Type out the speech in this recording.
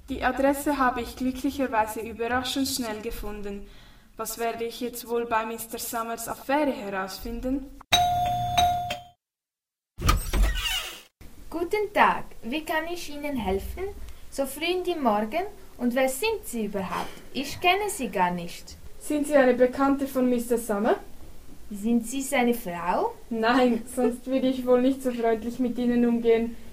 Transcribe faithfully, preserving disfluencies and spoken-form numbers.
Die Adresse habe ich glücklicherweise überraschend schnell gefunden. Was werde ich jetzt wohl bei Mister Summers Affäre herausfinden? Guten Tag, wie kann ich Ihnen helfen? So früh in die Morgen? Und wer sind Sie überhaupt? Ich kenne Sie gar nicht. Sind Sie eine Bekannte von Mister Summer? Sind Sie seine Frau? Nein, sonst würde ich wohl nicht so freundlich mit Ihnen umgehen.